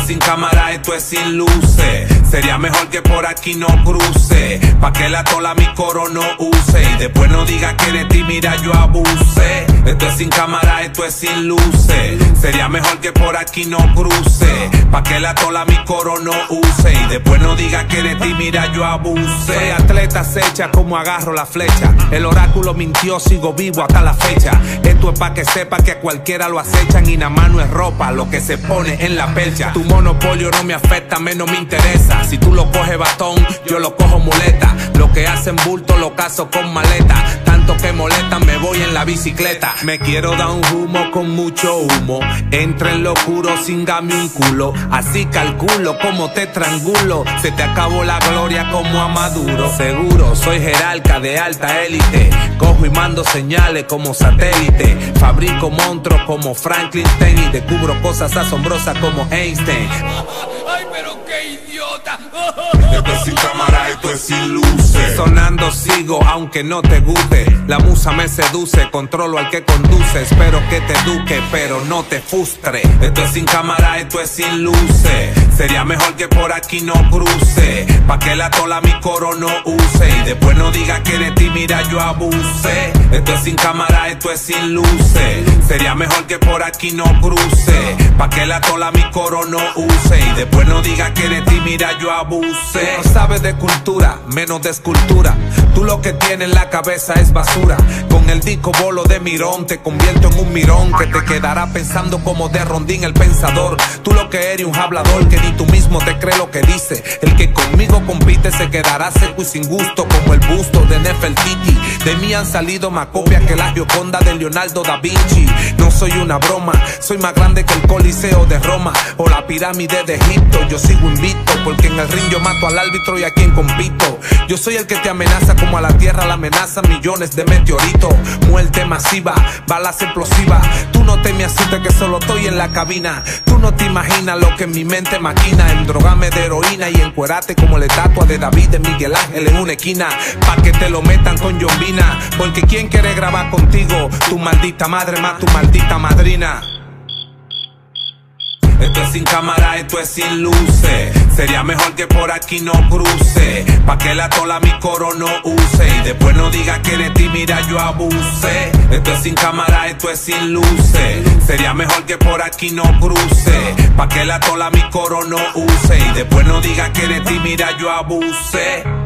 es sin cámara, esto es sin luces. Sería mejor que por aquí no cruce, pa' que la tola mi coro no use. Y después no diga que de ti, mira, yo abuse. Esto es sin cámara, esto es sin luces. Sería mejor que por aquí no cruce, pa' que la tola mi coro no use. Y después no diga que de ti, mira, yo abuse. Soy atleta, acecha como agarro la flecha. El oráculo mintió, sigo vivo hasta la fecha. Esto es pa' que sepa que a cualquiera lo acechan. Y nada más no es ropa lo que se pone en la percha. Tu monopolio no me afecta, menos me interesa. Si tú lo coges batón, yo lo cojo muleta. Lo que hacen bulto lo caso con maleta. Tanto que molestan, me voy en la bicicleta. Me quiero dar un humo con mucho humo. Entra en lo oscuro, cingame un culo. Así calculo como te trangulo. Se te acabó la gloria como a Maduro. Seguro, soy jerarca de alta élite. Cojo y mando señales como satélite. Fabrico monstruos como Franklin Ten. Y descubro cosas asombrosas como Einstein. ¡Ay, pero qué idiota! Esto es sin cámara, esto es sin luces. Sonando sigo, aunque no te guste. La musa me seduce, controlo al que conduce. Espero que te eduque, pero no te frustre. Esto es sin cámara, esto es sin luces. Sería mejor que por aquí no cruce, pa' que la tola mi coro no use. Y después no diga que de ti, mira, yo abuse. Esto es sin cámara, esto es sin luces. Sería mejor que por aquí no cruce, pa' que la tola mi coro no use. Y después no diga que de ti, mira, yo abuse. No sabes de cultura, menos de escultura. Tú lo que tienes en la cabeza es basura. Con el disco bolo de Mirón te convierto en un mirón que te quedará pensando como de Rondín el pensador. Tú lo que eres un hablador que ni tú mismo te crees lo que dice. El que conmigo compite se quedará seco y sin gusto como el busto de Nefertiti. De mí han salido más copias que la Gioconda de Leonardo da Vinci. No soy una broma, soy más grande que el Coliseo de Roma o la pirámide de Egipto. Yo sigo invicto porque en el ring yo mato al árbitro y a quien compito. Yo soy el que te amenaza como a la tierra la amenazan millones de meteoritos. Muerte masiva, balas explosivas. Tú no te me asustes que solo estoy en la cabina. Tú no te imaginas lo que en mi mente maquina. Endrogame de heroína y encuerate como la estatua de David de Miguel Ángel en una esquina. Pa' que te lo metan con Yombina. Porque ¿quién quiere grabar contigo? Tu maldita madre más tu maldita madrina. Esto es sin cámara, esto es sin luces. Sería mejor que por aquí no cruce, pa' que la tola mi coro no use. Y después no diga que de ti, mira, yo abuse. Esto es sin cámara, esto es sin luces. Sería mejor que por aquí no cruce, pa' que la tola mi coro no use. Y después no diga que de ti, mira, yo abuse.